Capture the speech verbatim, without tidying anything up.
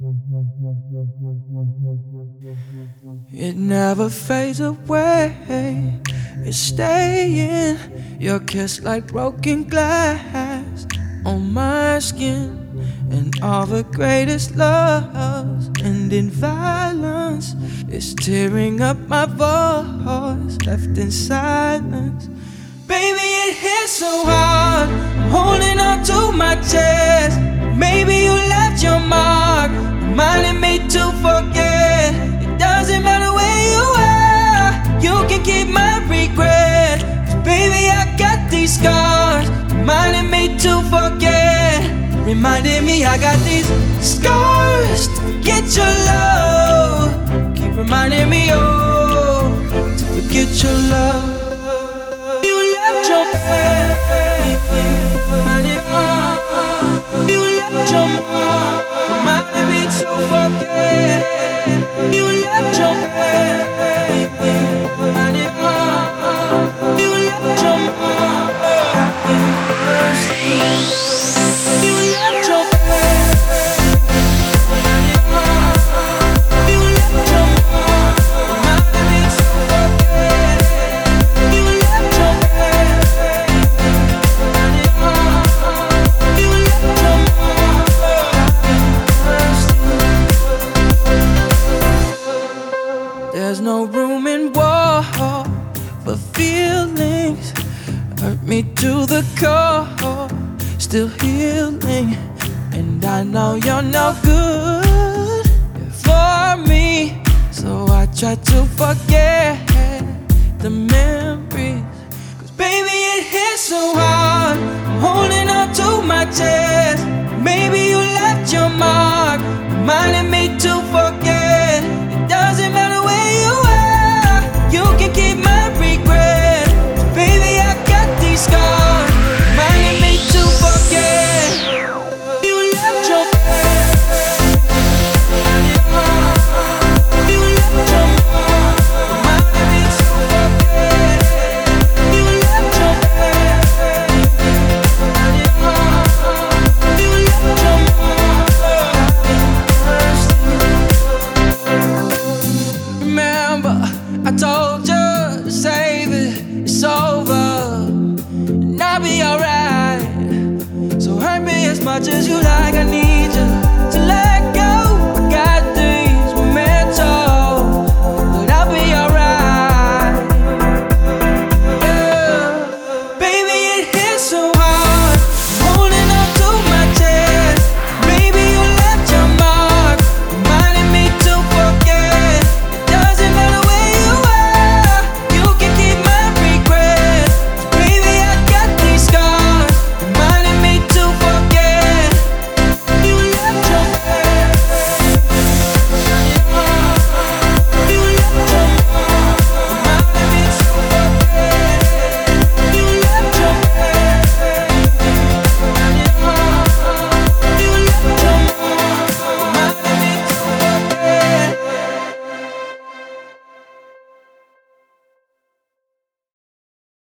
It never fades away. It's staying. Your kiss like broken glass on my skin. And all the greatest loves end in violence. It's tearing up my voice, left in silence. Baby, it hits so hard, I'm holding on to my chest. Maybe you left your mark, reminding me to forget. It doesn't matter where you are, you can keep my regret. 'Cause baby, I got these scars, reminding me to forget. Reminding me I got these scars to forget your love. Keep reminding me, oh, to forget your love. You left your baby, reminding me. You left your mom, reminding me to forget. You left your baby, reminding me. You left your mom, you left your There's no room in war for feelings. Hurt me to the core, still healing. And I know you're no good for me, so I try to forget the memories. 'Cause baby, it hits so hard, I'm holding on to my chest. Maybe you left your mark,